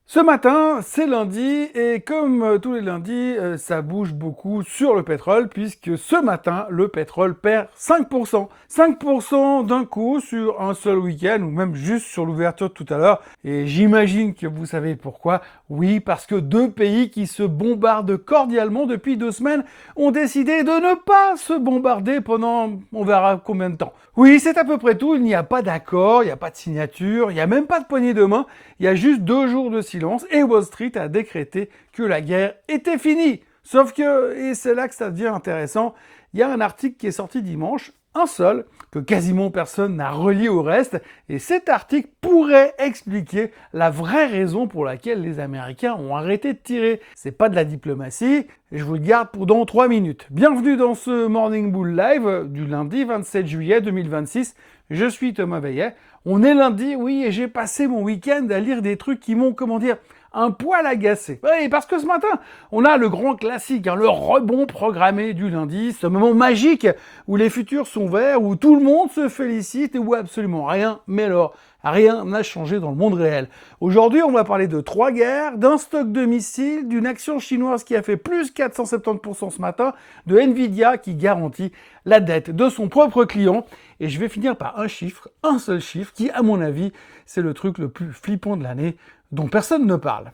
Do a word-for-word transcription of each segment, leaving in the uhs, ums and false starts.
Ce matin, c'est lundi et comme euh, tous les lundis, euh, ça bouge beaucoup sur le pétrole puisque ce matin, le pétrole perd cinq pour cent. cinq pour cent d'un coup sur un seul week-end ou même juste sur l'ouverture de tout à l'heure. Et j'imagine que vous savez pourquoi. Oui, parce que deux pays qui se bombardent cordialement depuis deux semaines ont décidé de ne pas se bombarder pendant on verra combien de temps. Oui, c'est à peu près tout. Il n'y a pas d'accord, il n'y a pas de signature, il n'y a même pas de poignée de main. Il y a juste deux jours de silence et Wall Street a décrété que la guerre était finie. Sauf que, et c'est là que ça devient intéressant, il y a un article qui est sorti dimanche, un seul, que quasiment personne n'a relié au reste, et cet article pourrait expliquer la vraie raison pour laquelle les Américains ont arrêté de tirer. C'est pas de la diplomatie, et je vous le garde pour dans trois minutes. Bienvenue dans ce Morning Bull Live du lundi vingt-sept juillet deux mille vingt-six. Je suis Thomas Veillet. On est lundi, oui, et j'ai passé mon week-end à lire des trucs qui m'ont, comment dire, un poil agacé. Oui, parce que ce matin, on a le grand classique, hein, le rebond programmé du lundi, ce moment magique où les futurs sont verts, où tout le monde se félicite et où absolument rien, mais alors, rien n'a changé dans le monde réel. Aujourd'hui, on va parler de trois guerres, d'un stock de missiles, d'une action chinoise qui a fait plus quatre cent soixante-dix pour cent ce matin, de Nvidia qui garantit la dette de son propre client. Et je vais finir par un chiffre, un seul chiffre, qui, à mon avis, c'est le truc le plus flippant de l'année, dont personne ne parle.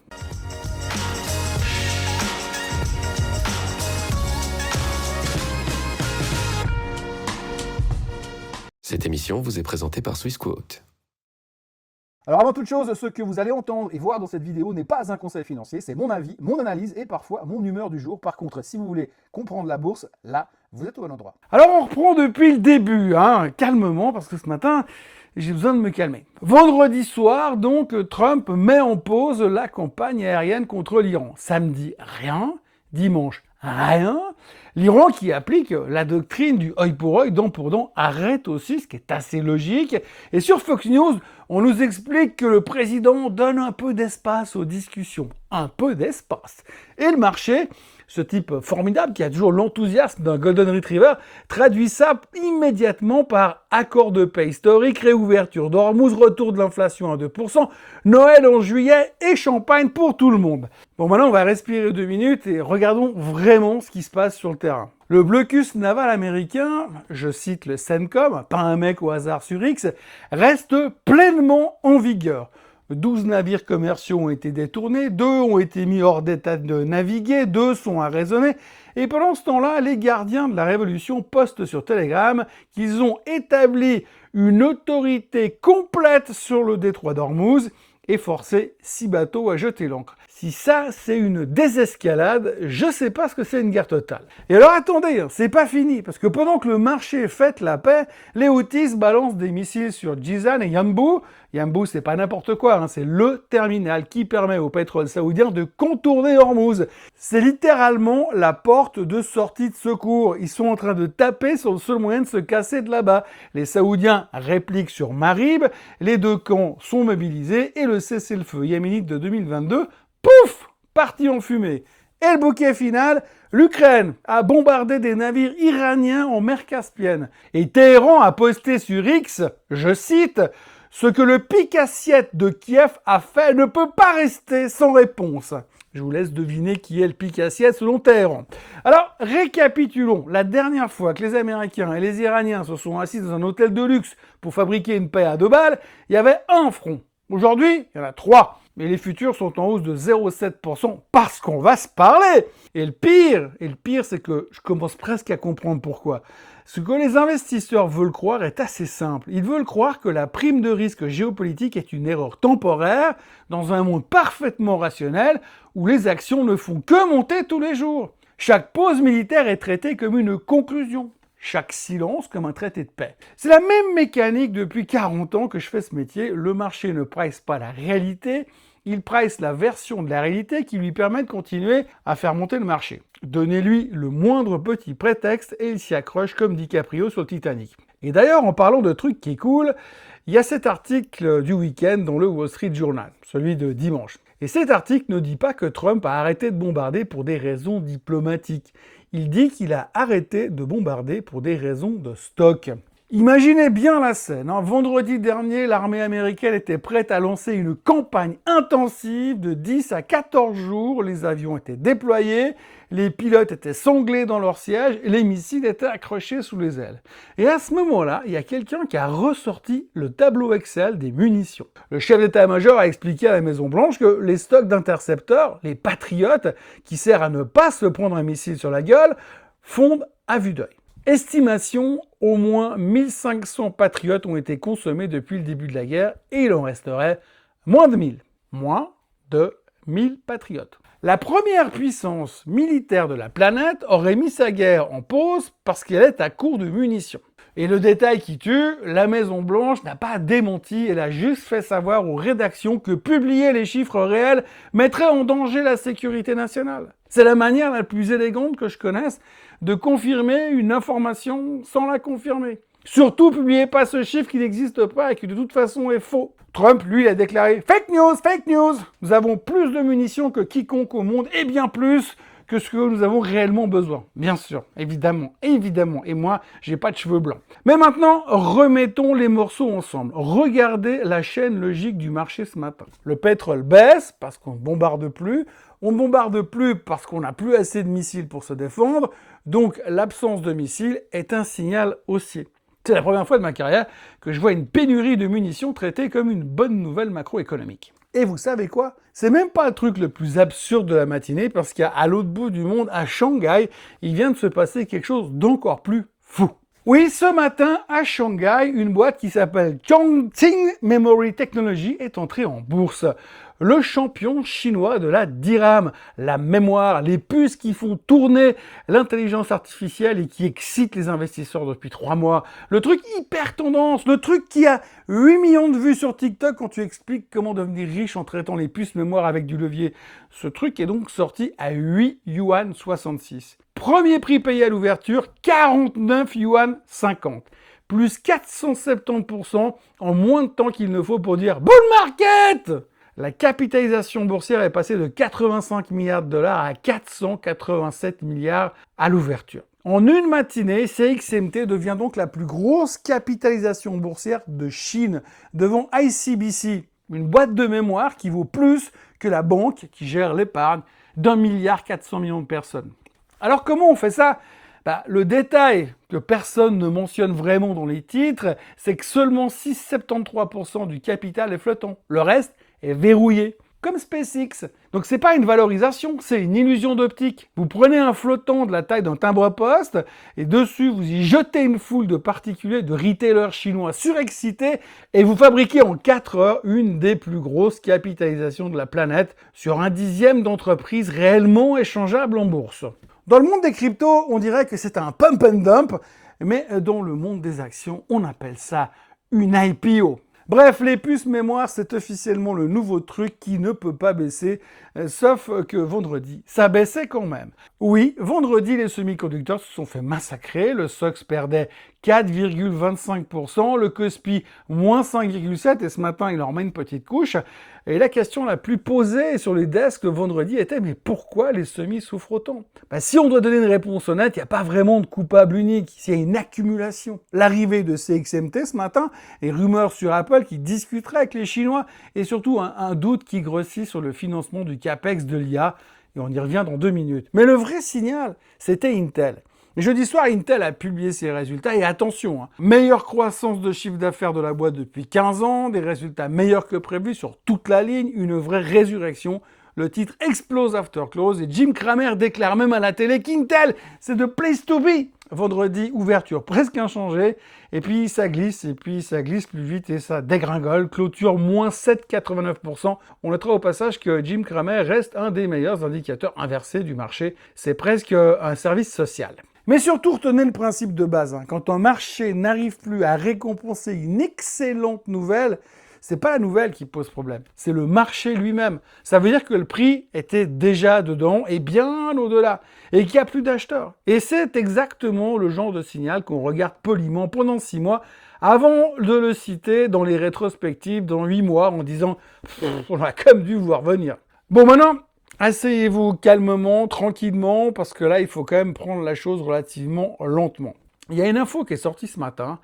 Cette émission vous est présentée par Swissquote. Alors avant toute chose, ce que vous allez entendre et voir dans cette vidéo n'est pas un conseil financier, c'est mon avis, mon analyse et parfois mon humeur du jour. Par contre, si vous voulez comprendre la bourse, là, vous êtes au bon endroit. Alors on reprend depuis le début, hein, calmement, parce que ce matin, j'ai besoin de me calmer. Vendredi soir, donc, Trump met en pause la campagne aérienne contre l'Iran. Samedi, rien. Dimanche, rien. L'Iran qui applique la doctrine du œil pour œil, dent pour dent, arrête aussi, ce qui est assez logique. Et sur Fox News, on nous explique que le président donne un peu d'espace aux discussions. Un peu d'espace. Et le marché, ce type formidable qui a toujours l'enthousiasme d'un Golden Retriever, traduit ça immédiatement par accord de paix historique, réouverture d'Ormuz, retour de l'inflation à deux pour cent, Noël en juillet et champagne pour tout le monde. Bon, maintenant on va respirer deux minutes et regardons vraiment ce qui se passe sur le terrain. Le blocus naval américain, je cite le CENTCOM, pas un mec au hasard sur X, reste pleinement en vigueur. douze navires commerciaux ont été détournés, deux ont été mis hors d'état de naviguer, deux sont arraisonnés, et pendant ce temps-là, les gardiens de la Révolution postent sur Telegram qu'ils ont établi une autorité complète sur le détroit d'Ormuz et forcé six bateaux à jeter l'ancre. Si ça, c'est une désescalade, je sais pas ce que c'est une guerre totale. Et alors attendez, hein, c'est pas fini, parce que pendant que le marché fête la paix, les Houthis balancent des missiles sur Jizan et Yanbu. Yanbu, c'est pas n'importe quoi, hein, c'est le terminal qui permet au pétrole saoudien de contourner Hormuz. C'est littéralement la porte de sortie de secours. Ils sont en train de taper sur le seul moyen de se casser de là-bas. Les Saoudiens répliquent sur Marib, les deux camps sont mobilisés et le cessez-le-feu yéménite de deux mille vingt-deux, pouf, parti en fumée. Et le bouquet final, l'Ukraine a bombardé des navires iraniens en mer Caspienne. Et Téhéran a posté sur X, je cite, « Ce que le pic-assiette de Kiev a fait ne peut pas rester sans réponse ». Je vous laisse deviner qui est le pic-assiette selon Téhéran. Alors, récapitulons. La dernière fois que les Américains et les Iraniens se sont assis dans un hôtel de luxe pour fabriquer une paix à deux balles, il y avait un front. Aujourd'hui, il y en a trois. Mais les futurs sont en hausse de zéro virgule sept pour cent parce qu'on va se parler. Et le pire, et le pire, c'est que je commence presque à comprendre pourquoi. Ce que les investisseurs veulent croire est assez simple. Ils veulent croire que la prime de risque géopolitique est une erreur temporaire dans un monde parfaitement rationnel où les actions ne font que monter tous les jours. Chaque pause militaire est traitée comme une conclusion. Chaque silence comme un traité de paix. C'est la même mécanique depuis quarante ans que je fais ce métier. Le marché ne price pas la réalité, il price la version de la réalité qui lui permet de continuer à faire monter le marché. Donnez-lui le moindre petit prétexte et il s'y accroche comme DiCaprio sur le Titanic. Et d'ailleurs, en parlant de trucs qui coulent, il y a cet article du week-end dans le Wall Street Journal, celui de dimanche. Et cet article ne dit pas que Trump a arrêté de bombarder pour des raisons diplomatiques. Il dit qu'il a arrêté de bombarder pour des raisons de stock. Imaginez bien la scène. Hein. Vendredi dernier, l'armée américaine était prête à lancer une campagne intensive de dix à quatorze jours. Les avions étaient déployés, les pilotes étaient sanglés dans leur siège et les missiles étaient accrochés sous les ailes. Et à ce moment-là, il y a quelqu'un qui a ressorti le tableau Excel des munitions. Le chef d'état-major a expliqué à la Maison-Blanche que les stocks d'intercepteurs, les Patriotes, qui servent à ne pas se prendre un missile sur la gueule, fondent à vue d'œil. Estimation, au moins mille cinq cents Patriotes ont été consommés depuis le début de la guerre et il en resterait moins de mille. Moins de mille Patriotes. La première puissance militaire de la planète aurait mis sa guerre en pause parce qu'elle est à court de munitions. Et le détail qui tue, la Maison-Blanche n'a pas démenti, elle a juste fait savoir aux rédactions que publier les chiffres réels mettrait en danger la sécurité nationale. C'est la manière la plus élégante que je connaisse de confirmer une information sans la confirmer. Surtout, publiez pas ce chiffre qui n'existe pas et qui de toute façon est faux. Trump, lui, il a déclaré « Fake news, fake news ! Nous avons plus de munitions que quiconque au monde et bien plus que ce que nous avons réellement besoin. » Bien sûr, évidemment, évidemment. Et moi, j'ai pas de cheveux blancs. Mais maintenant, remettons les morceaux ensemble. Regardez la chaîne logique du marché ce matin. Le pétrole baisse parce qu'on ne bombarde plus. On ne bombarde plus parce qu'on n'a plus assez de missiles pour se défendre. Donc, l'absence de missiles est un signal haussier. C'est la première fois de ma carrière que je vois une pénurie de munitions traitée comme une bonne nouvelle macroéconomique. Et vous savez quoi? C'est même pas le truc le plus absurde de la matinée parce qu'à l'autre bout du monde, à Shanghai, il vient de se passer quelque chose d'encore plus fou. Oui, ce matin, à Shanghai, une boîte qui s'appelle Chongqing Memory Technology est entrée en bourse. Le champion chinois de la D RAM, la mémoire, les puces qui font tourner l'intelligence artificielle et qui excitent les investisseurs depuis trois mois. Le truc hyper tendance, le truc qui a huit millions de vues sur TikTok quand tu expliques comment devenir riche en traitant les puces mémoire avec du levier. Ce truc est donc sorti à huit yuan soixante-six. Premier prix payé à l'ouverture, quarante-neuf yuan cinquante. Plus quatre cent soixante-dix pour cent en moins de temps qu'il ne faut pour dire « Bull market !» La capitalisation boursière est passée de quatre-vingt-cinq milliards de dollars à quatre cent quatre-vingt-sept milliards à l'ouverture. En une matinée, C X M T devient donc la plus grosse capitalisation boursière de Chine, devant I C B C, une boîte de mémoire qui vaut plus que la banque qui gère l'épargne d'un milliard quatre cents millions de personnes. Alors comment on fait ça ? Bah, le détail que personne ne mentionne vraiment dans les titres, c'est que seulement six virgule soixante-treize pour cent du capital est flottant. Le reste est verrouillé, comme SpaceX. Donc c'est pas une valorisation, c'est une illusion d'optique. Vous prenez un flottant de la taille d'un timbre-poste et dessus vous y jetez une foule de particuliers, de retailers chinois surexcités et vous fabriquez en quatre heures une des plus grosses capitalisations de la planète sur un dixième d'entreprises réellement échangeables en bourse. Dans le monde des cryptos, on dirait que c'est un pump and dump, mais dans le monde des actions, on appelle ça une I P O. Bref, les puces mémoire, c'est officiellement le nouveau truc qui ne peut pas baisser, euh, sauf que vendredi, ça baissait quand même. Oui, vendredi, les semi-conducteurs se sont fait massacrer, le S O X perdait quatre virgule vingt-cinq pour cent, le Kospi moins cinq virgule sept pour cent, et ce matin, il en remet une petite couche. Et la question la plus posée sur les desks vendredi était « Mais pourquoi les semis souffrent autant ?» Bah, si on doit donner une réponse honnête, il n'y a pas vraiment de coupable unique, il y a une accumulation. L'arrivée de C X M T ce matin, et rumeurs sur Apple qui discuterait avec les Chinois, et surtout un, un doute qui grossit sur le financement du CAPEX de l'I A, et on y revient dans deux minutes. Mais le vrai signal, c'était Intel. Jeudi soir, Intel a publié ses résultats et attention, hein, meilleure croissance de chiffre d'affaires de la boîte depuis quinze ans, des résultats meilleurs que prévu sur toute la ligne, une vraie résurrection. Le titre explose after close et Jim Cramer déclare même à la télé qu'Intel, c'est the place to be. Vendredi, ouverture presque inchangée, et puis ça glisse, et puis ça glisse plus vite et ça dégringole. Clôture moins sept virgule quatre-vingt-neuf pour cent. On notera au passage que Jim Cramer reste un des meilleurs indicateurs inversés du marché. C'est presque un service social. Mais surtout, retenez le principe de base. Hein. Quand un marché n'arrive plus à récompenser une excellente nouvelle, c'est pas la nouvelle qui pose problème, c'est le marché lui-même. Ça veut dire que le prix était déjà dedans et bien au-delà, et qu'il n'y a plus d'acheteurs. Et c'est exactement le genre de signal qu'on regarde poliment pendant six mois, avant de le citer dans les rétrospectives dans huit mois, en disant « on a quand même dû voir venir ». Bon, maintenant, asseyez-vous calmement, tranquillement, parce que là, il faut quand même prendre la chose relativement lentement. Il y a une info qui est sortie ce matin.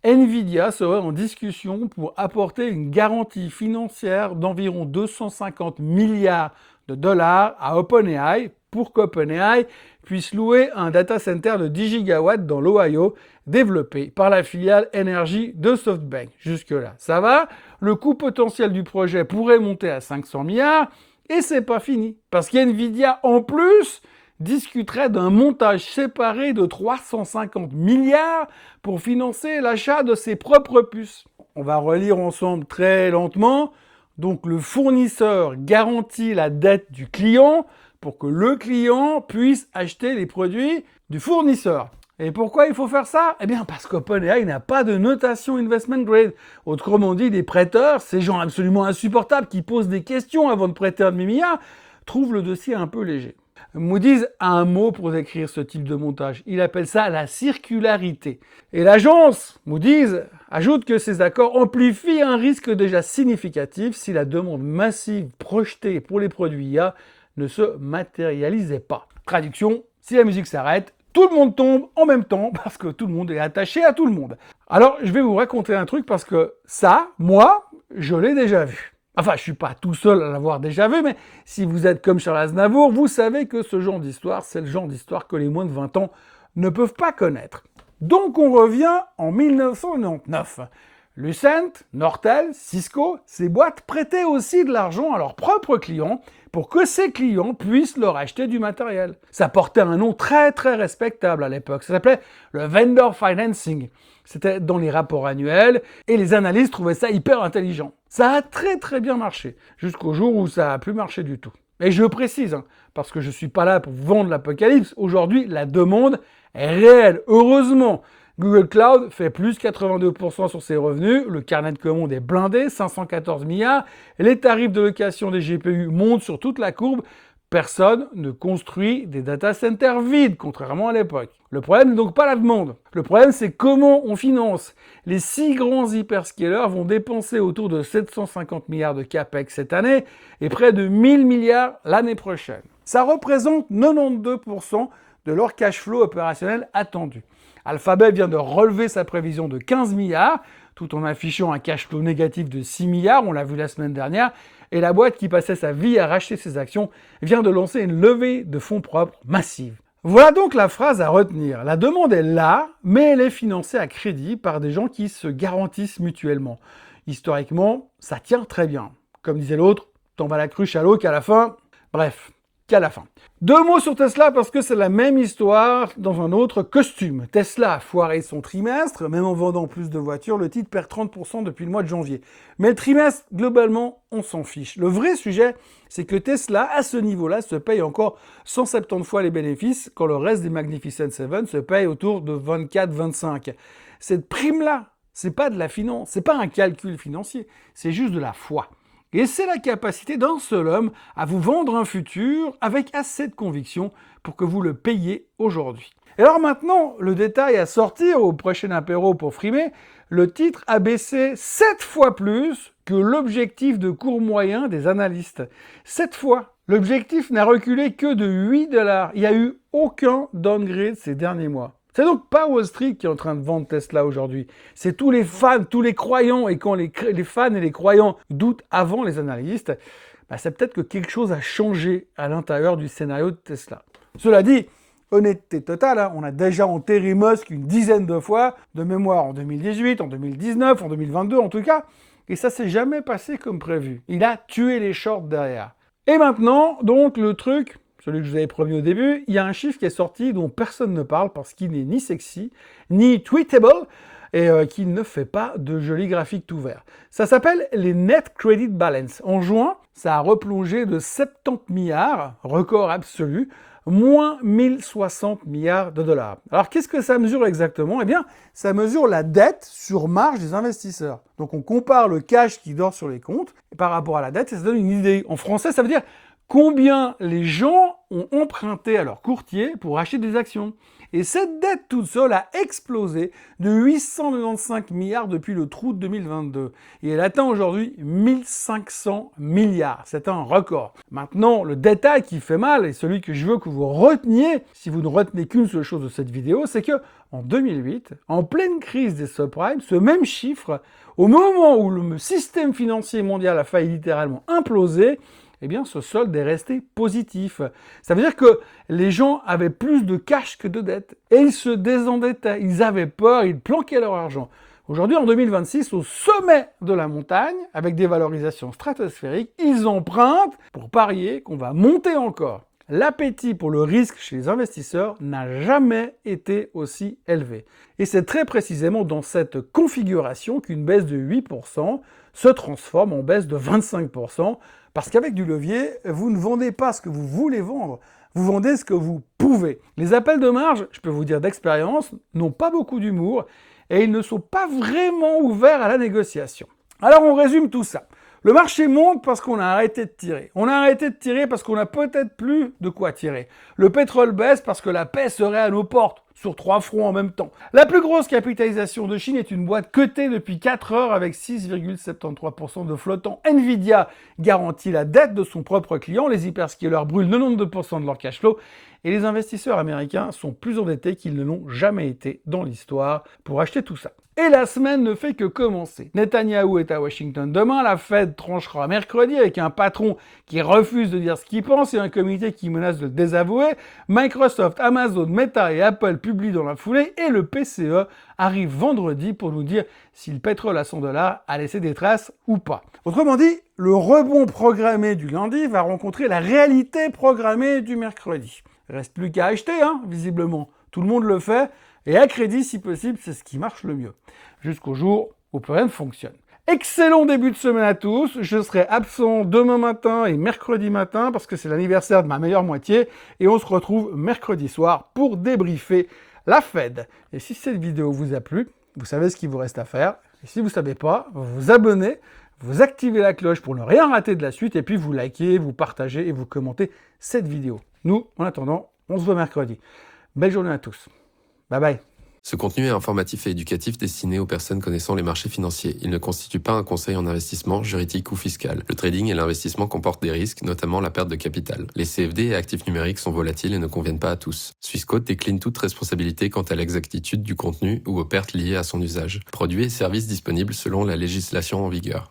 Nvidia serait en discussion pour apporter une garantie financière d'environ deux cent cinquante milliards de dollars à OpenAI pour qu'OpenAI puisse louer un data center de dix gigawatts dans l'Ohio, développé par la filiale énergie de SoftBank. Jusque-là, ça va. Le coût potentiel du projet pourrait monter à cinq cents milliards, et c'est pas fini, parce qu'Nvidia, en plus, discuterait d'un montage séparé de trois cent cinquante milliards pour financer l'achat de ses propres puces. On va relire ensemble très lentement. Donc le fournisseur garantit la dette du client pour que le client puisse acheter les produits du fournisseur. Et pourquoi il faut faire ça? Eh bien parce qu'OpenAI n'a pas de notation investment grade. Autrement dit, les prêteurs, ces gens absolument insupportables qui posent des questions avant de prêter un demi-milliard, trouvent le dossier un peu léger. Moody's a un mot pour décrire ce type de montage. Il appelle ça la circularité. Et l'agence Moody's ajoute que ces accords amplifient un risque déjà significatif si la demande massive projetée pour les produits I A ne se matérialisait pas. Traduction, si la musique s'arrête, tout le monde tombe en même temps parce que tout le monde est attaché à tout le monde. Alors, je vais vous raconter un truc parce que ça, moi, je l'ai déjà vu. Enfin, je suis pas tout seul à l'avoir déjà vu, mais si vous êtes comme Charles Aznavour, vous savez que ce genre d'histoire, c'est le genre d'histoire que les moins de vingt ans ne peuvent pas connaître. Donc on revient en mille neuf cent quatre-vingt-dix-neuf. Lucent, Nortel, Cisco, ces boîtes prêtaient aussi de l'argent à leurs propres clients pour que ces clients puissent leur acheter du matériel. Ça portait un nom très très respectable à l'époque, ça s'appelait le vendor financing. C'était dans les rapports annuels et les analystes trouvaient ça hyper intelligent. Ça a très très bien marché, jusqu'au jour où ça a plus marché du tout. Et je précise, hein, parce que je suis pas là pour vendre l'apocalypse, aujourd'hui la demande est réelle, heureusement. Google Cloud fait plus quatre-vingt-deux pour cent sur ses revenus, le carnet de commandes est blindé, cinq cent quatorze milliards, les tarifs de location des G P U montent sur toute la courbe, personne ne construit des data centers vides, contrairement à l'époque. Le problème n'est donc pas la demande. Le problème, c'est comment on finance. Les six grands hyperscalers vont dépenser autour de sept cent cinquante milliards de capex cette année et près de mille milliards l'année prochaine. Ça représente quatre-vingt-douze pour cent de leur cash flow opérationnel attendu. Alphabet vient de relever sa prévision de quinze milliards, tout en affichant un cash flow négatif de six milliards, on l'a vu la semaine dernière, et la boîte qui passait sa vie à racheter ses actions vient de lancer une levée de fonds propres massive. Voilà donc la phrase à retenir. La demande est là, mais elle est financée à crédit par des gens qui se garantissent mutuellement. Historiquement, ça tient très bien. Comme disait l'autre, t'en vas la cruche à l'eau qu'à la fin. Bref, qu'à la fin. Deux mots sur Tesla parce que c'est la même histoire dans un autre costume. Tesla a foiré son trimestre, même en vendant plus de voitures, le titre perd trente pour cent depuis le mois de janvier. Mais le trimestre, globalement, on s'en fiche. Le vrai sujet, c'est que Tesla, à ce niveau-là, se paye encore cent soixante-dix fois les bénéfices, quand le reste des Magnificent Seven se paye autour de vingt-quatre à vingt-cinq. Cette prime-là, c'est pas de la finance, c'est pas un calcul financier, c'est juste de la foi. Et c'est la capacité d'un seul homme à vous vendre un futur avec assez de conviction pour que vous le payiez aujourd'hui. Et alors maintenant, le détail à sortir au prochain apéro pour frimer, le titre a baissé sept fois plus que l'objectif de cours moyen des analystes. sept fois. L'objectif n'a reculé que de huit dollars. Il n'y a eu aucun downgrade ces derniers mois. C'est donc pas Wall Street qui est en train de vendre Tesla aujourd'hui. C'est tous les fans, tous les croyants. Et quand les, les fans et les croyants doutent avant les analystes, bah c'est peut-être que quelque chose a changé à l'intérieur du scénario de Tesla. Cela dit, honnêteté totale, hein, on a déjà enterré Musk une dizaine de fois, de mémoire en deux mille dix-huit, en deux mille dix-neuf, en deux mille vingt-deux en tout cas, et ça s'est jamais passé comme prévu. Il a tué les shorts derrière. Et maintenant, donc, le truc... celui que je vous avais promis au début, il y a un chiffre qui est sorti dont personne ne parle parce qu'il n'est ni sexy, ni tweetable, et euh, qui ne fait pas de jolis graphiques tout verts. Ça s'appelle les Net Credit Balance. En juin, ça a replongé de soixante-dix milliards, record absolu, moins mille soixante milliards de dollars. Alors qu'est-ce que ça mesure exactement? Eh bien, ça mesure la dette sur marge des investisseurs. Donc on compare le cash qui dort sur les comptes par rapport à la dette et ça donne une idée. En français, ça veut dire combien les gens ont emprunté à leur courtier pour acheter des actions. Et cette dette toute seule a explosé de huit cent quatre-vingt-quinze milliards depuis le août deux mille vingt-deux. Et elle atteint aujourd'hui mille cinq cents milliards. C'est un record. Maintenant, le détail qui fait mal, et celui que je veux que vous reteniez, si vous ne retenez qu'une seule chose de cette vidéo, c'est que en deux mille huit, en pleine crise des subprimes, ce même chiffre, au moment où le système financier mondial a failli littéralement imploser, eh bien, ce solde est resté positif. Ça veut dire que les gens avaient plus de cash que de dettes. Et ils se désendettaient, ils avaient peur, ils planquaient leur argent. Aujourd'hui, en deux mille vingt-six, au sommet de la montagne, avec des valorisations stratosphériques, ils empruntent pour parier qu'on va monter encore. L'appétit pour le risque chez les investisseurs n'a jamais été aussi élevé. Et c'est très précisément dans cette configuration qu'une baisse de huit pour cent se transforme en baisse de vingt-cinq pour cent, parce qu'avec du levier, vous ne vendez pas ce que vous voulez vendre, vous vendez ce que vous pouvez. Les appels de marge, je peux vous dire d'expérience, n'ont pas beaucoup d'humour et ils ne sont pas vraiment ouverts à la négociation. Alors on résume tout ça. Le marché monte parce qu'on a arrêté de tirer. On a arrêté de tirer parce qu'on n'a peut-être plus de quoi tirer. Le pétrole baisse parce que la paix serait à nos portes, sur trois fronts en même temps. La plus grosse capitalisation de Chine est une boîte cotée depuis quatre heures avec six virgule soixante-treize pour cent de flottant. Nvidia garantit la dette de son propre client. Les hyperscalers brûlent quatre-vingt-douze pour cent de leur cash flow. Et les investisseurs américains sont plus endettés qu'ils ne l'ont jamais été dans l'histoire pour acheter tout ça. Et la semaine ne fait que commencer. Netanyahou est à Washington demain, la Fed tranchera mercredi avec un patron qui refuse de dire ce qu'il pense et un comité qui menace de le désavouer. Microsoft, Amazon, Meta et Apple publient dans la foulée et le P C E arrive vendredi pour nous dire si le pétrole à cent dollars a laissé des traces ou pas. Autrement dit, le rebond programmé du lundi va rencontrer la réalité programmée du mercredi. Reste plus qu'à acheter, hein, visiblement. Tout le monde le fait. Et à crédit, si possible, c'est ce qui marche le mieux. Jusqu'au jour où plus rien ne fonctionne. Excellent début de semaine à tous. Je serai absent demain matin et mercredi matin parce que c'est l'anniversaire de ma meilleure moitié. Et on se retrouve mercredi soir pour débriefer la Fed. Et si cette vidéo vous a plu, vous savez ce qu'il vous reste à faire. Et si vous ne savez pas, vous vous abonnez, vous activez la cloche pour ne rien rater de la suite. Et puis vous likez, vous partagez et vous commentez cette vidéo. Nous, en attendant, on se voit mercredi. Belle journée à tous. Bye bye. Ce contenu est informatif et éducatif destiné aux personnes connaissant les marchés financiers. Il ne constitue pas un conseil en investissement, juridique ou fiscal. Le trading et l'investissement comportent des risques, notamment la perte de capital. Les C F D et actifs numériques sont volatiles et ne conviennent pas à tous. Swissquote décline toute responsabilité quant à l'exactitude du contenu ou aux pertes liées à son usage. Produits et services disponibles selon la législation en vigueur.